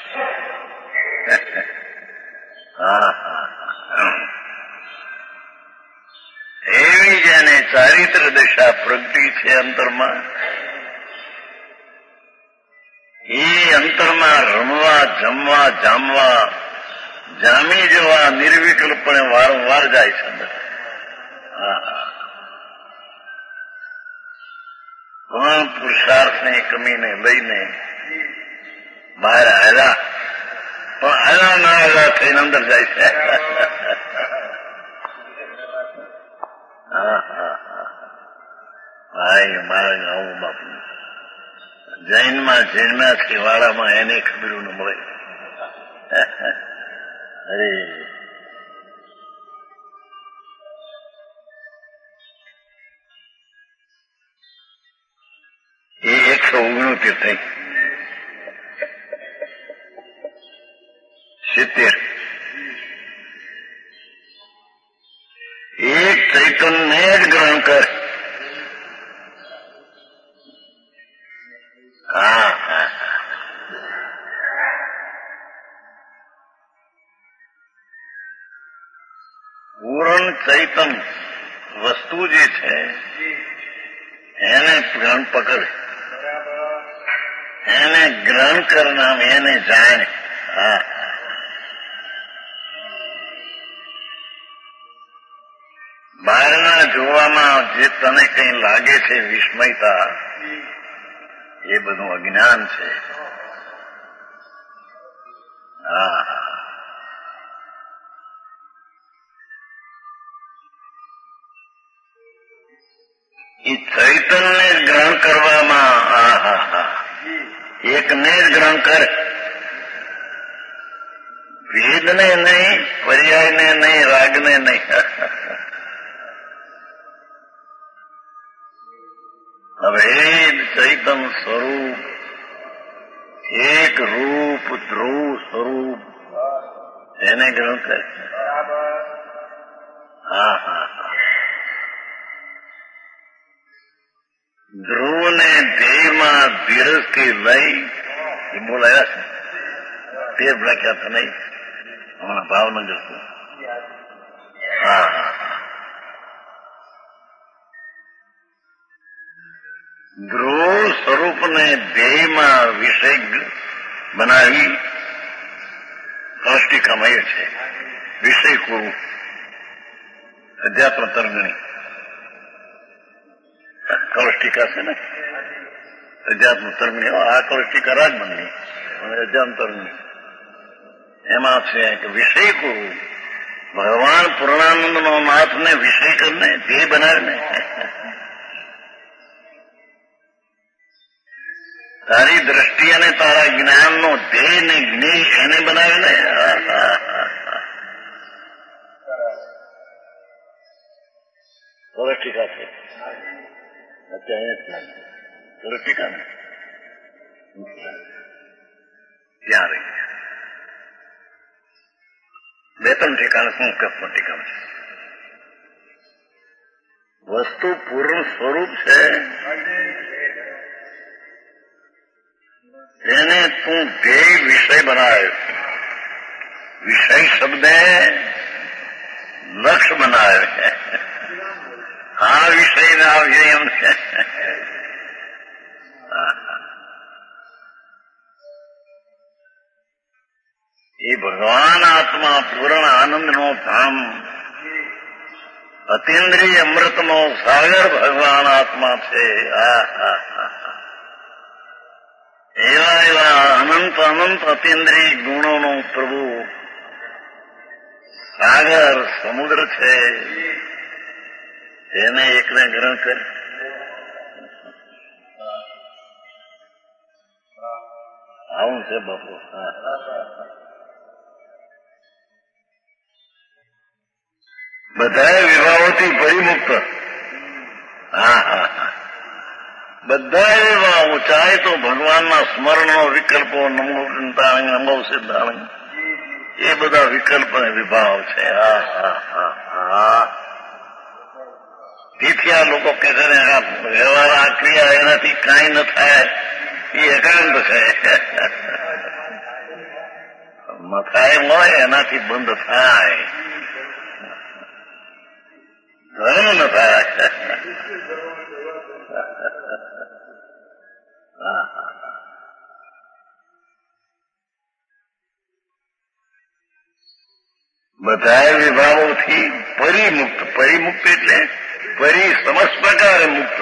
એવી જેને ચારિત્ર દશા પ્રગતિ છે અંતરમાં, એ અંતરમાં રમવા જમવા જામવા જામી જવા નિર્વિકલ્પણે વારંવાર જાય છે અંદર. પણ પુરુષાર્થની કમીને લઈને બહાર આવ્યા, પણ આવ્યા ના આવ્યા થઈને અંદર જાય છે. ભાઈ મારે આવું બાપુ જૈનમાં જન્મ્યા છે વાળામાં એને ખબર ન મળે. અરે એ 169 થઈ 70 એક ચૈતન્ય જ ગ્રહણ કર. પૂર્ણ ચૈતન વસ્તુ જે છે એને ગ્રહણ પકડ, એને ગ્રહણ કરના, એને જાણ. બહારના જોવામાં જે તને કઈ લાગે છે વિસ્મયતા, એ બધું અજ્ઞાન છે. એ ચૈતન્ય ગ્રહણ કરવામાં એકને જ ગ્રહણ કર, ભેદને નહીં, પર્યાયને નહીં, રાગને નહીં. હવે ચૈતન સ્વરૂપ એક રૂપ ધ્રુવ સ્વરૂપ એને ગ્રહણ કરે. ધ્રુવને દેહમાં ધીરજથી લઈ એ બોલાયા છે. તે વ્યાખ્યા તો નહીં હમણાં ભાવનગર. ધ્રુવ સ્વરૂપને દેહમાં વિષય બનાવી કૌષ્ટિકામય છે. વિષય કુરુ અધ્યાત્મ તરંગણી કૌષ્ટિકા છે ને, અધ્યાત્મ તરંગણી. આ કૌષ્ટિકા રાજમંડની અને અધ્યાત્મ તરંગણી એમાં છે કે વિષય કુરુ ભગવાન પૂર્ણાનંદનો નાથને વિષય કરીને દેહ બનાવીને તારી દ્રષ્ટિ અને તારા જ્ઞાનનો દેહ ને જ્ઞેય એને બનાવીને સરસ ટીકા છે અત્યારે સરસ ટીકા ને ત્યાં રહી બે ત્રણ ઠેકાણે શું કપમાં ટીકા છે. વસ્તુ પૂર્ણ સ્વરૂપ છે એને તું ધ્યેય વિષય બનાવ્યો. વિષય શબ્દે લક્ષ્ય બનાવ્યો છે. આ વિષય ના વિષય એમ છે. એ ભગવાન આત્મા પૂર્ણ આનંદનો ધામ અતિન્દ્રિય અમૃતનો સાગર ભગવાન આત્મા છે. એવા એવા અનંત અનંત અતિન્દ્રિય ગુણોનો પ્રભુ સાગર સમુદ્ર છે. એને એકને ગ્રહણ કર. આવું છે બાપુ. બધા વિભાવોથી પરિમુક્ત. બધા એવા ઊંચાઈ તો ભગવાનના સ્મરણનો વિકલ્પો નમો ચિંતાણંગ નમો સિદ્ધાણંગ એ બધા વિકલ્પ વિભાવ છે. તેથી આ લોકો કે છે ને વ્યવહાર આ ક્રિયા એનાથી કાંઈ ન થાય એ એકાંત છે. ન થાય મળે એનાથી બંધ થાય. ધર્મ ન થાય. બધા વિભાવોથી પરિમુક્ત. પરિમુક્ત એટલે પરી સમસ્ત પ્રકારે મુક્ત.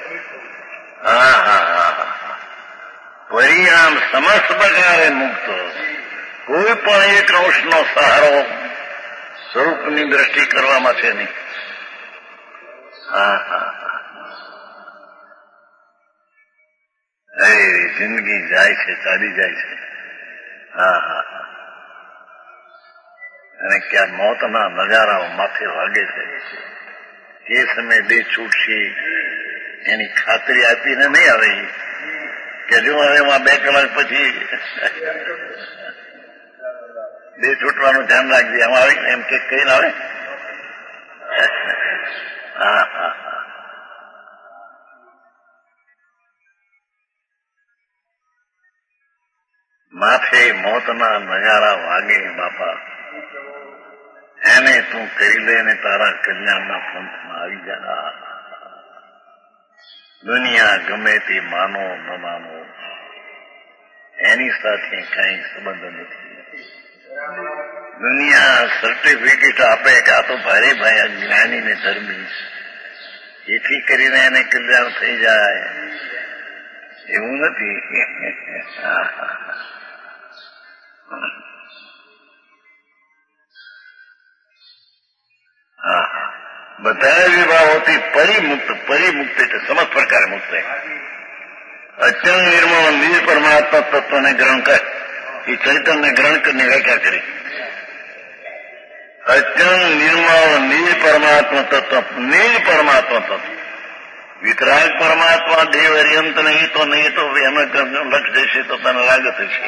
પરી આમ સમસ્ત પ્રકારે મુક્ત. કોઈ પણ એક અંશનો સહારો સ્વરૂપની દ્રષ્ટિ કરવામાં છે નહીં. જિંદગી જાય છે, ચાલી જાય છે. અને ક્યાં મોતના નજારાઓ માથે વાગે છે. એ સમયે બે છૂટશે એની ખાતરી આપીને નહીં આવે કે જો હવે એમાં 2 કલાક પછી બે છૂટવાનું ધ્યાન રાખજે એમ આવે એમ કે કઈ ના આવે. માથે મોતના નજારા વાગે બાપા એને તું કરી લે ને તારા કલ્યાણના પંથમાં આવી જા. દુનિયા ગમે તે માનો ન માનો એની સાથે કઈ સંબંધ નથી. દુનિયા સર્ટિફિકેટ આપે કે આ તો ભારે ભાઈ જ્ઞાની ને ધર્મી એથી કરીને એને કલ્યાણ થઈ જાય એવું નથી. બધા વિભાવોથી પરિમુક્ત. પરિમુક્ત એટલે સમસ્ત પ્રકારે મુક્ત. અચલ નિર્મળ નિજ પરમાત્મા તત્વને ગ્રહણ કર. એ ચૈતન્ય ગ્રહણ કરીને વ્યાખ્યા કરી. અચલ નિર્મળ નિજ પરમાત્મા તત્વ. નિજ પરમાત્મા તત્વ. વિતરાગ પરમાત્મા દેવ અર્યંત નહીં તો એનો લક્ષ જશે તો તને લાગે થશે.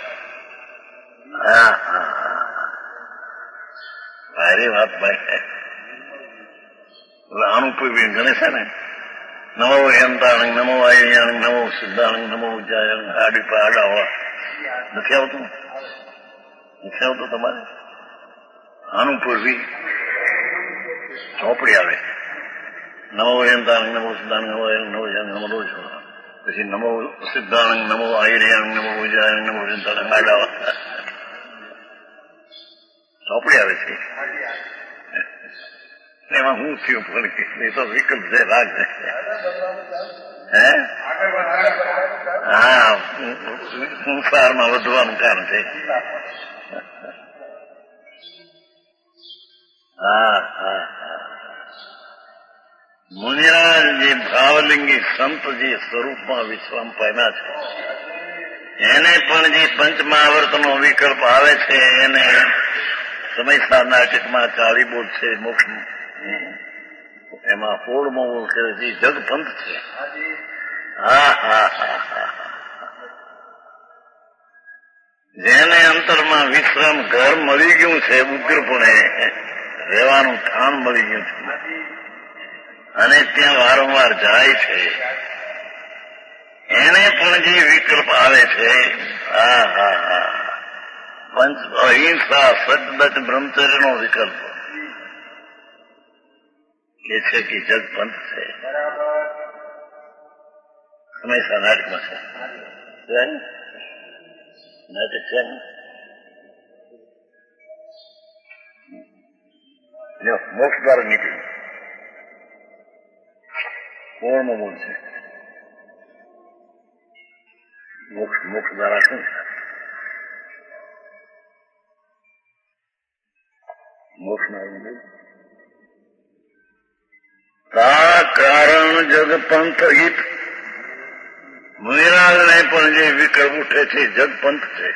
ભારે વાત ભાઈ. અનુપવી ગણે છે ને. નમો યંતાણંગ નમો આયણંગ નમો સિદ્ધાણંગ નમો ઉજ્જાયણ આડી પાડા હોવા નથી આવતું. નથી આવતું તમારે. અનુપૂર્વી ચોપડી આવે. નમો યંતાણંગ નમો સિદ્ધાણંગ નમો આયણ નમો ઉજ્જાયણ નમો રોજ પછી નમો સિદ્ધાણંગ નમો આયર્યાણ નમો ઉજ્જાયણ નમો યંતાણંગ આડા ચોપડી આવે છે. એમાં હું થયું પણ એ તો વિકલ્પ છે રાગ છે. સંસારમાં વધવાનું કારણ છે. મુનિરાજ જે ભાવલિંગી સંત જે સ્વરૂપમાં વિશ્રામ પામ્યા છે એને પણ જે પંચમહાવર્તનો વિકલ્પ આવે છે એને સમયસાર નાટકમાં કાળીબોધ છે મોક્ષ એમાં પોળમાં કે જગપંથ છે. હા હા હા હા. જેને અંતરમાં વિશ્રામ ઘર મળી ગયું છે, ઉગ્રપણે રહેવાનું સ્થાન મળી ગયું છે અને ત્યાં વારંવાર જાય છે, એને પણ જે વિકલ્પ આવે છે, હા હા હા, પંચ અહિંસા સચદચ બ્રહ્મચર્યનો વિકલ્પ એ છે કે જગપંથ છે. હંમેશા નાટકમાં છે, નાટક છે ને મોક્ષ દ્વારા નીકળ્યું. કોણમાં બોલ છે મોક્ષ દ્વારા શું છે? મોક્ષ ના તા કારણ જગપંથ હિત. મુનિરાજને પણ જે વિકલ્પ ઉઠે છે જગપંથ છે.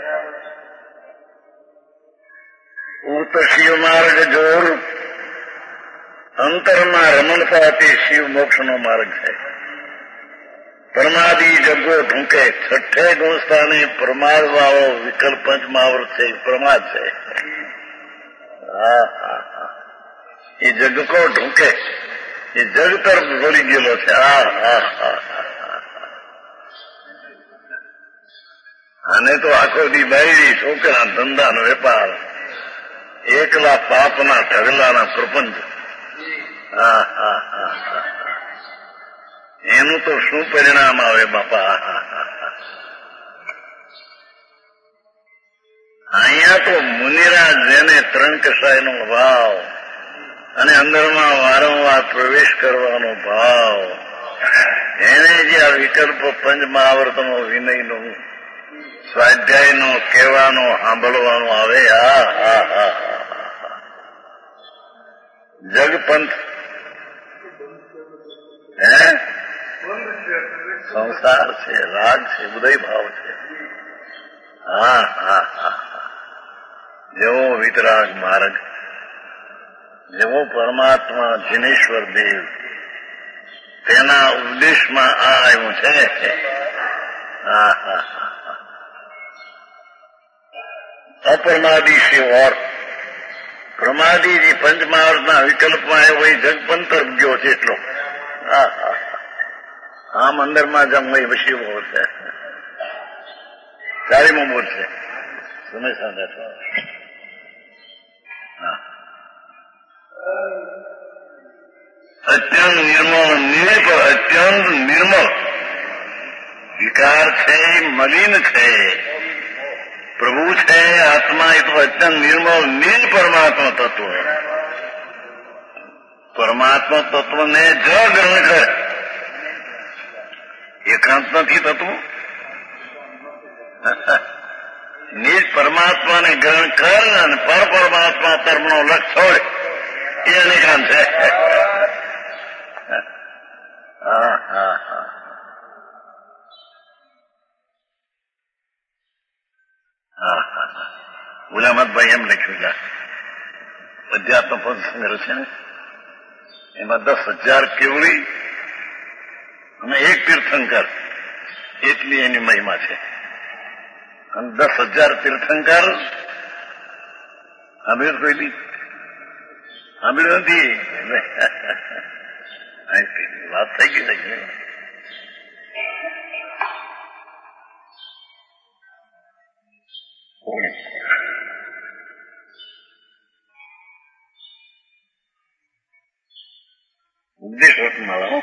ઉત શિવ માર્ગ જોર અંતરમાં રમણતા તે શિવ મોક્ષનો માર્ગ છે. પરમાદિ જગો ઢૂંકે છઠ્ઠે ગોસ્થાને પ્રમાદ વાળો વિકલ્પ પંચમાવર્ત છે, પ્રમાદ છે. હા હા હા, એ જગ કો ઢૂંકે, એ જગ તરફ વળી ગયેલો છે. હા હા હા હા. આને તો આખો દી બાયડી છોકરા ધંધાનો વેપાર, એકલા પાપના ઢગલાના પ્રપંચ. હા હા હા હા, એનું તો શું પરિણામ આવે બાપા. અહીંયા તો મુનિરાજ જેને ત્રણ કસાયનો ભાવ અને અંદરમાં વારંવાર પ્રવેશ કરવાનો ભાવ, એને જે આ વિકલ્પ પંચમહાવર્તનો વિનયનો સ્વાધ્યાયનો કહેવાનો સાંભળવાનો આવે, હા હા હા, જગપંથ હે સંસાર છે, રાગ છે, ઉદય ભાવ છે. હા હા હા, જેવો વિતરાગ માર્ગ, જેવો પરમાત્મા જિનેશ્વર દેવ, તેના ઉપદેશમાં આ આવ્યું છે. હા હા હા, અપ્રમાદી શિવ ઓર પ્રમાદી જે પંચમહાવર્તના વિકલ્પમાં આવ્યો એ જગપંથ તરફ ગયો છે એટલો. હા હા, આમ અંદરમાં જમવાય વશી બોલ છે, ચારીમાં બોલ છે, સમય સાંધા. હા, અત્યંત નિર્મળ અત્યંત નિર્મળ વિકાર છે, મલિન છે, પ્રભુ છે, આત્મા એ તો અત્યંત નિર્મળ નિજ પરમાત્મા તત્વ. પરમાત્મા તત્વને જ ગ્રહણ કરે, એકાંત નથી તત્વ. નિજ પરમાત્માને ગ્રહણ કર અને પર પરમાત્મા તરફનો લક્ષ છોડ, એ અનેકાંત છે. હા હા હા, હા હા, ગુલામતભાઈ એમ લખ્યું છે અધ્યાત્મ પદ સંગ્રહ છે ને, એમાં 10,000 કેવડી અને એક તીર્થંકર, એટલી એની મહિમા છે. અને 10,000 તીર્થંકર સાંભળ્યું પહેલી સાંભળ્યું નથી. વાત થઈ ગઈ છે. ઉપદેશ રત્નમાળા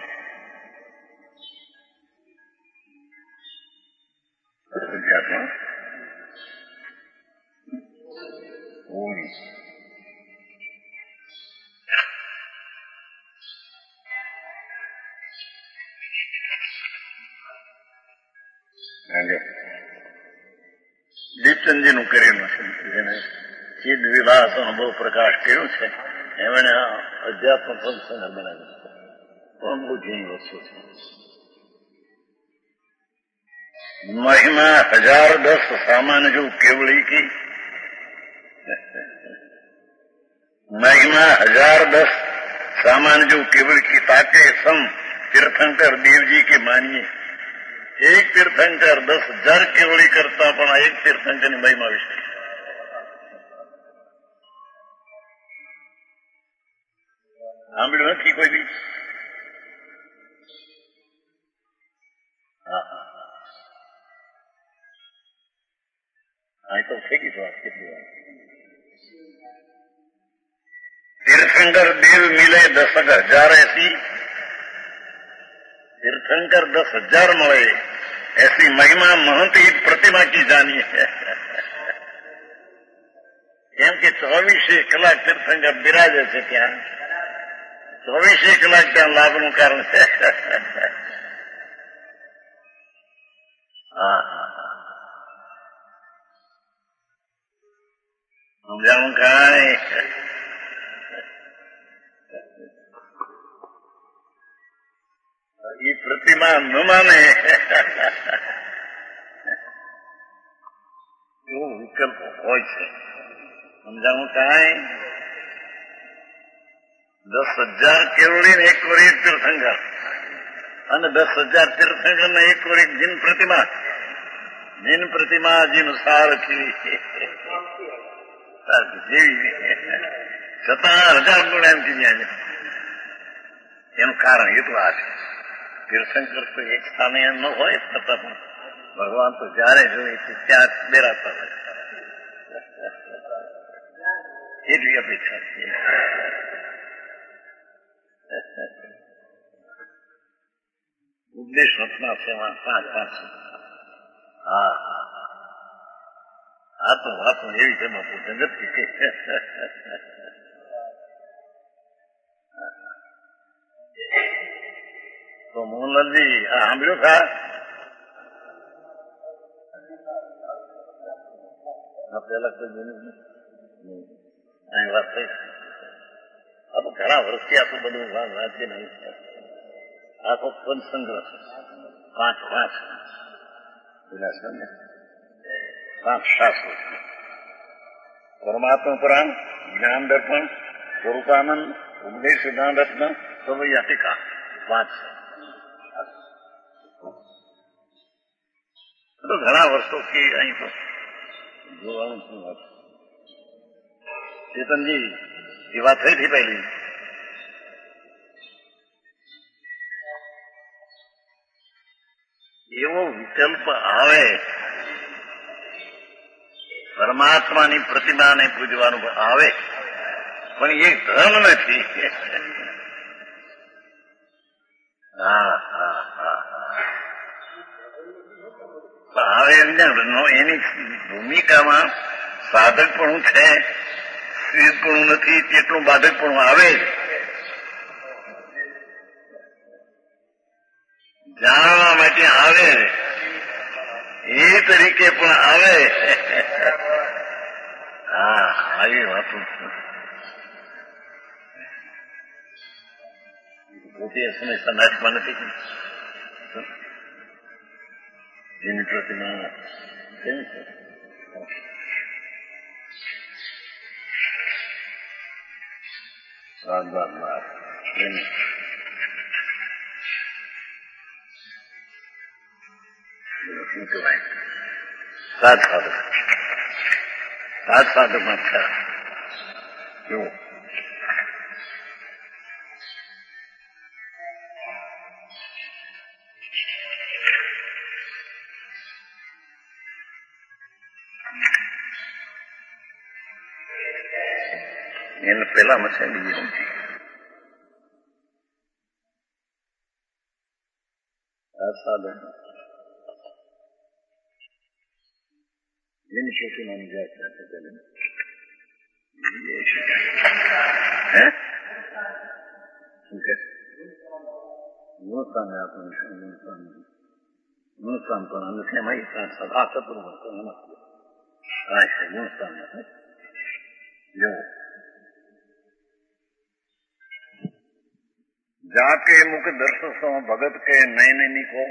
અધ્યાત્મ ઓળી દીપચંદજીનું કરેલું છે, જેને ચિદ વિલાસનો બહુ પ્રકાશ કર્યો છે. એમણે અધ્યાત્મ પંચસંગ્રહ બનાવ્યો છે, પણ બહુ જૂની વસ્તુ છે. महिमा 1010 सामान्य जो केवड़ी की, महिमा 1010 सामान्य जो केवल की ताके सम तीर्थंकर देव जी के मानिए। एक तीर्थंकर 10,000 केवड़ी करता पण एक तीर्थंकर ની મહિમા વિશે સાંભળ્યું નથી કોઈ બી? હા તો થઈ ગઈ વાત કેટલી વાર तीर्थंकर देव मिले 10,000 ऐसी तीर्थंकर 10,000 મળે ऐसी महिमा महंत एक प्रतिमा की जानी है। કેમ કે 24 કલાક તીર્થંકર બિરાજે છે ત્યાં, 24 કલાક ત્યાં લાભનું કારણ છે। સમજાવું કાંઈ? એ પ્રતિમા ન માને એવો વિકલ્પ હોય છે। સમજાવું કાંઈ? 10,000 કેવડી ને એક વાર એક તીર્થંકર અને 10,000 તીર્થંકર ને એક વાર એક જીન પ્રતિમા, જીન પ્રતિમા જીન સારથી જેવી છતાં 1000 ગુણ એમ કીધી એનું કારણ એટલું આ છે। તીર્થંકર તો એક સ્થાને ન હોય છતાં પણ ભગવાન તો જયારે જોઈએ ત્યાં બેરાતા હોય એટલી અપેક્ષા છે। ઉપદેશ રત્ના સેવા 5 હા આ તો વાતો એવી છે બાપુ જગત કે તો મોહનલાલજી આ સાંભળ્યું ખા? પેલા કોઈ વાત થઈ આ તો ઘણા વર્ષથી આ તો બધું વાંચી નહીં। આખો પંચસંગ્રહ 5 શાસ્ત્રો પરમાત્મા પુરાણ, જ્ઞાન દર્પણ, સ્વરૂપાનંદ, ઉપદેશ સિદ્ધાંત રત્ન, સવૈયા ટીકા 5 તો ઘણા વર્ષોથી અહીં તો જોવાનું શું વાત। ચેતનજી એ વાત થઈ હતી પહેલી એવો વિકલ્પ આવે પરમાત્માની પ્રતિમાને પૂજવાનું આવે પણ એ ધર્મ નથી। હવે એની ભૂમિકામાં સાધકપણું છે, સ્થિરપણું નથી, તેટલું બાધકપણું આવે જાણવા માટે આવે એ તરીકે પણ આવે। આવી વાતો પોતે સમાજમાં નથી જેની પ્રતિમા કેવી છે શું કહેવાય 7 સાધકમાં છે કેવું એને પેલામાં છે બીજી સમજી સાધન જેની શોષીમાં વ્યાખ્યા છે તેને શું કે ગુણસ્થાન આપણને શું ગુણસ્થાન પણ અને તેમાં સદા ચતુર્વર્ત હા છે ગુણસ્થાન જેવું जाके मुख दर्शसों भगत के नयन निको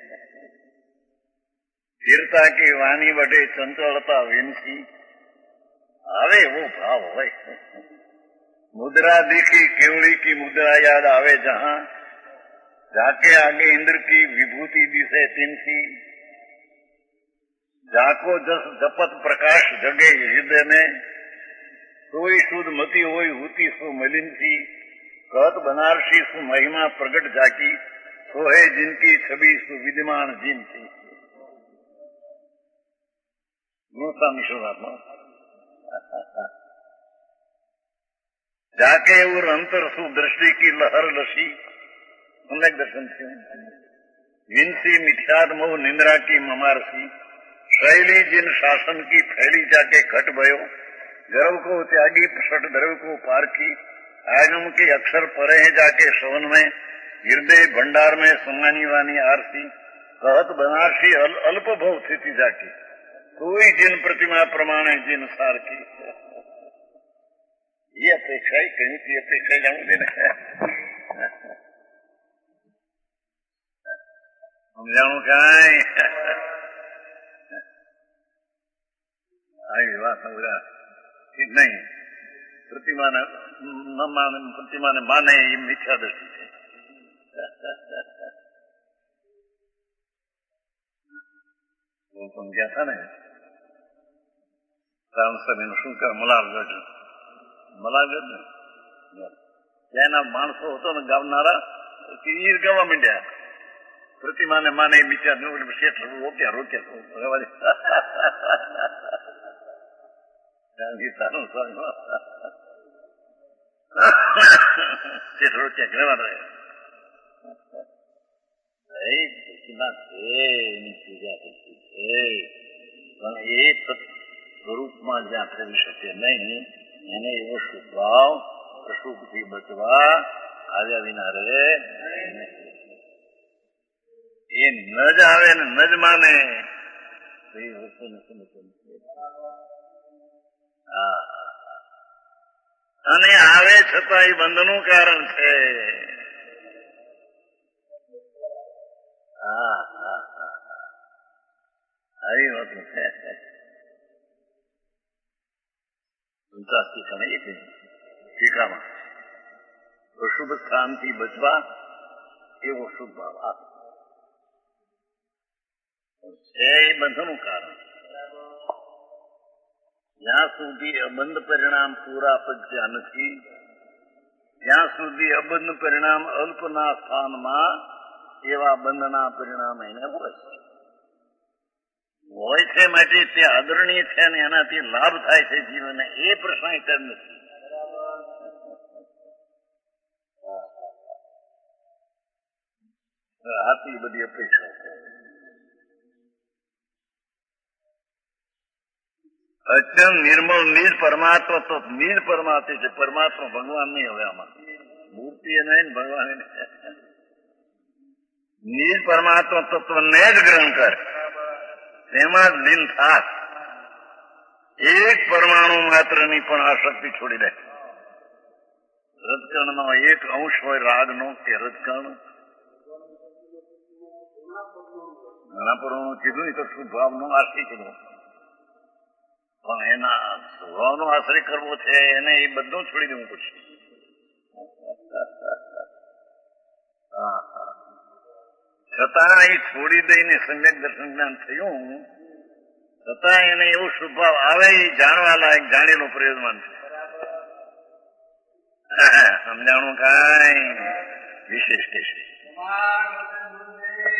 वीरता की वाणी वटे चंचलता विनसी आवे वो भाव હોય मुद्रा देखी केवड़ी की मुद्रा याद आवे जहां, जाके आगे इंद्र की विभूति दिसे तिनकी, जाको जस जपत प्रकाश जगे हृदय में, सोई शुद्ध मती होई हुती सो मलिन की, कहत बनारसी सु महिमा प्रगट जाकी, सोहे जिनकी छवि सु विद्यमान जिन थी। जाके और अंतर सु दृष्टि की लहर लसी, सम्यक दर्शन से विनसी मिथ्याद मोह निंद्रा की ममारसी, शैली जिन शासन की फैली जाके घट भयो, गर्व को त्यागी प्रसट द्रव्य को पारखी, आगम के अक्षर परे है जाके सवन में, हृदय भंडार में सुनानी वानी आरसी, कहत बनारसी अल्प भव स्थिति जाके, कोई जिन प्रतिमा प्रमाणे जिन सार की। ये अपेक्षा ही कहीं की अपेक्षा जाऊं देना हम जाऊं कहीं आई बात बोला कि नहीं, प्रतिमा ने न माने, प्रतिमा ने माने, ये मिथ्या दृष्टि है। वो तुम क्या था ना राम सभी નું શું કર મલાગઢ ત્યાંના માણસો હતો ને ગાવનારા તીર ગાવા માંડ્યા, પ્રતિમાને માને મિથ્યા શેઠ રોક્યા શેઠ રોક્યા રહેવા દે એની પૂજા કરતી છે, પણ એ સ્વરૂપમાં જ્યાં ફેરવી શકે નહીં, એને એવો શુભાવ અશુભથી બચવા આવ્યા વિના રહે, એ ન જ આવે ને ન જ માને તો એ વસ્તુને સમજ. અને આવે છતાં એ બંધનું કારણ છે. આવી વાતો છે. 50 ટીકા નહીં ટીકામાં અશુભ સ્થાનથી બચવા એવો શુભ ભાવ આપે છે, એ બંધનું કારણ. જ્યાં સુધી અબંધ પરિણામ પૂરા પચ્યા નથી, ત્યાં સુધી અબંધ પરિણામ અલ્પના સ્થાનમાં એવા બંધના પરિણામ એને હોય છે, માટે તે આદરણીય છે અને એનાથી લાભ થાય છે જીવનને, એ પ્રશ્ન એક જ નથી. આટલી બધી અપેક્ષા છે. અચન નિર્મળ નિજ પરમાત્મા, તો નિજ પરમાત્મા છે, પરમાત્મા ભગવાન નહીં. હવે આમાં મૂર્તિ એ નહીં, ભગવાન નિજ પરમાત્મા તત્વને જ ગ્રહણ કર, તેમાં જ લીન થા. એક પરમાણુ માત્રની પણ આસક્તિ છોડી દે. રજકણનો એક અંશ હોય રાગનો કે રજકણ, ઘણા પરમાણુ કીધું નહીં તો સ્વભાવનો આશ્રય કીધો, પણ એના સ્વભાવનો આશ્રય કરવો છે એને એ બધું છોડી દેવું પડશે. છતાં એ છોડી દઈને સમ્યક દર્શન જ્ઞાન થયું, છતાં એને એવો સ્વભાવ આવે એ જાણવા લાયક જાણેલું પ્રયોજન છે. સમજાણું કઈ વિશેષ કે છે.